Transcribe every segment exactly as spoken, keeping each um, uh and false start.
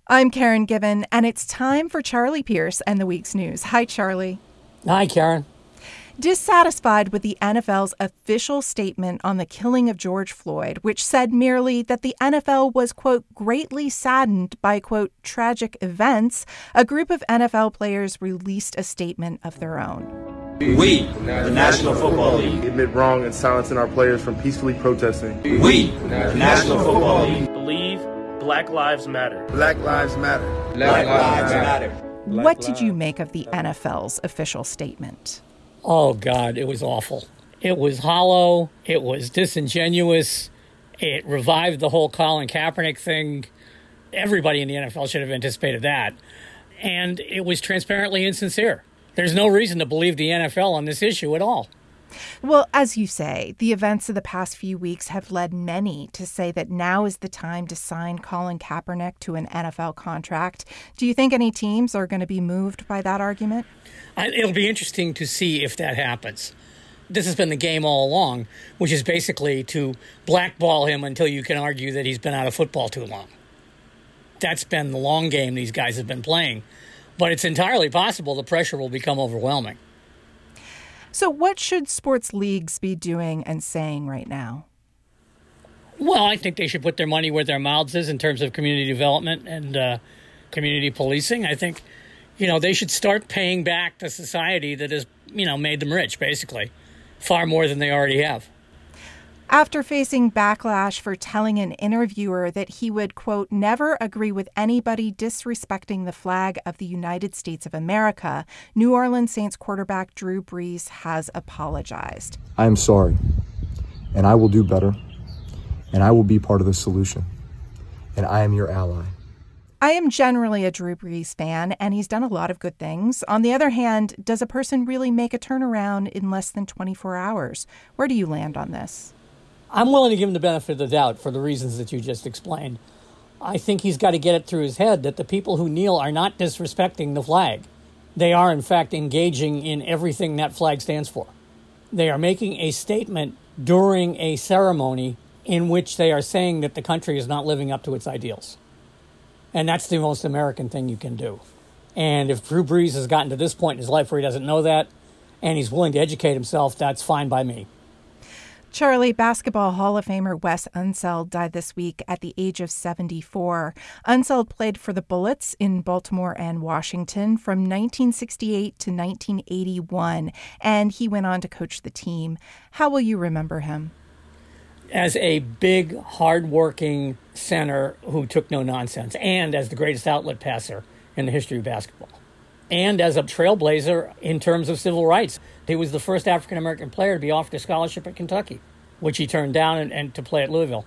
I'm Karen Given, and it's time for Charlie Pierce and the week's news. Hi, Charlie. Hi, Karen. Dissatisfied with the N F L's official statement on the killing of George Floyd, which said merely that the N F L was, quote, greatly saddened by, quote, tragic events, a group of N F L players released a statement of their own. We, the National Football League, admit wrong and silencing our players from peacefully protesting. We, the National Football League, believe Black Lives Matter. Black Lives Matter. Black, Black Lives Matter. Matter. What did you make of the N F L's official statement? Oh, God, it was awful. It was hollow. It was disingenuous. It revived the whole Colin Kaepernick thing. Everybody in the N F L should have anticipated that. And it was transparently insincere. There's no reason to believe the N F L on this issue at all. Well, as you say, the events of the past few weeks have led many to say that now is the time to sign Colin Kaepernick to an N F L contract. Do you think any teams are going to be moved by that argument? It'll be interesting to see if that happens. This has been the game all along, which is basically to blackball him until you can argue that he's been out of football too long. That's been the long game these guys have been playing. But it's entirely possible the pressure will become overwhelming. So what should sports leagues be doing and saying right now? Well, I think they should put their money where their mouths is in terms of community development and uh, community policing. I think, you know, they should start paying back the society that has, you know, made them rich, basically, far more than they already have. After facing backlash for telling an interviewer that he would, quote, never agree with anybody disrespecting the flag of the United States of America, New Orleans Saints quarterback Drew Brees has apologized. I am sorry, and I will do better, and I will be part of the solution, and I am your ally. I am generally a Drew Brees fan, and he's done a lot of good things. On the other hand, does a person really make a turnaround in less than twenty-four hours? Where do you land on this? I'm willing to give him the benefit of the doubt for the reasons that you just explained. I think he's got to get it through his head that the people who kneel are not disrespecting the flag. They are, in fact, engaging in everything that flag stands for. They are making a statement during a ceremony in which they are saying that the country is not living up to its ideals. And that's the most American thing you can do. And if Drew Brees has gotten to this point in his life where he doesn't know that, and he's willing to educate himself, that's fine by me. Charlie, Basketball Hall of Famer Wes Unseld died this week at the age of seventy-four. Unseld played for the Bullets in Baltimore and Washington from nineteen sixty-eight to nineteen eighty-one, and he went on to coach the team. How will you remember him? As a big, hardworking center who took no nonsense, and as the greatest outlet passer in the history of basketball, and as a trailblazer in terms of civil rights. He was the first African-American player to be offered a scholarship at Kentucky, which he turned down and, and to play at Louisville.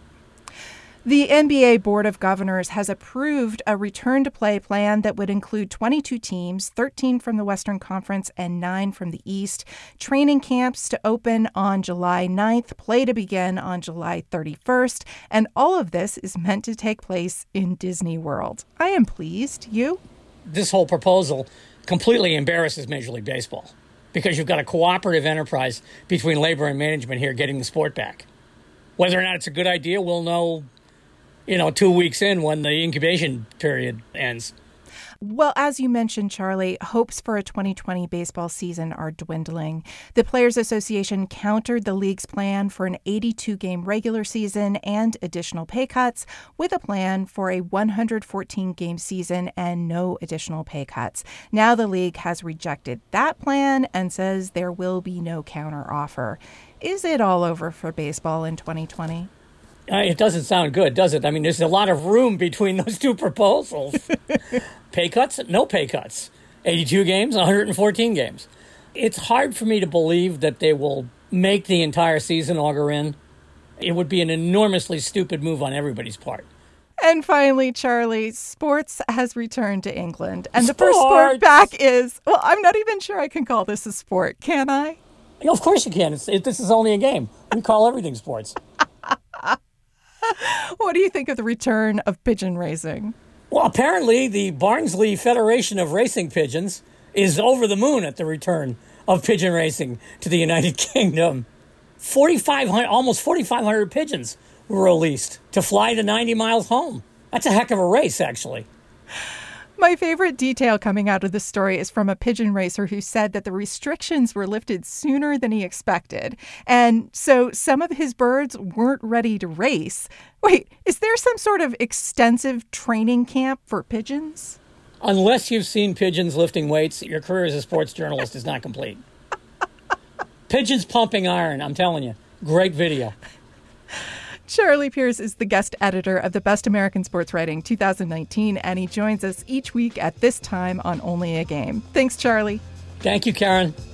The N B A Board of Governors has approved a return-to-play plan that would include twenty-two teams, thirteen from the Western Conference and nine from the East, training camps to open on July ninth, play to begin on July thirty-first, and all of this is meant to take place in Disney World. I am pleased. You? This whole proposal completely embarrasses Major League Baseball because you've got a cooperative enterprise between labor and management here getting the sport back. Whether or not it's a good idea, we'll know, you know, two weeks in when the incubation period ends. Well, as you mentioned, Charlie, hopes for a twenty twenty baseball season are dwindling. The Players Association countered the league's plan for an eighty-two game regular season and additional pay cuts with a plan for a one hundred fourteen game season and no additional pay cuts. Now the league has rejected that plan and says there will be no counteroffer. Is it all over for baseball in twenty twenty? Uh, it doesn't sound good, does it? I mean, there's a lot of room between those two proposals. Pay cuts, no pay cuts. eighty-two games, one hundred fourteen games. It's hard for me to believe that they will make the entire season auger in. It would be an enormously stupid move on everybody's part. And finally, Charlie, sports has returned to England. And the Sports! first sport back is, well, I'm not even sure I can call this a sport, can I? Of course you can. It's, it, this is only a game. We call everything sports. What do you think of the return of pigeon racing? Well, apparently the Barnsley Federation of Racing Pigeons is over the moon at the return of pigeon racing to the United Kingdom. forty-five hundred, almost forty-five hundred pigeons were released to fly to ninety miles home. That's a heck of a race, actually. My favorite detail coming out of this story is from a pigeon racer who said that the restrictions were lifted sooner than he expected. And so some of his birds weren't ready to race. Wait, is there some sort of extensive training camp for pigeons? Unless you've seen pigeons lifting weights, your career as a sports journalist is not complete. Pigeons pumping iron, I'm telling you. Great video. Charlie Pierce is the guest editor of the Best American Sports Writing two thousand nineteen, and he joins us each week at this time on Only a Game. Thanks, Charlie. Thank you, Karen.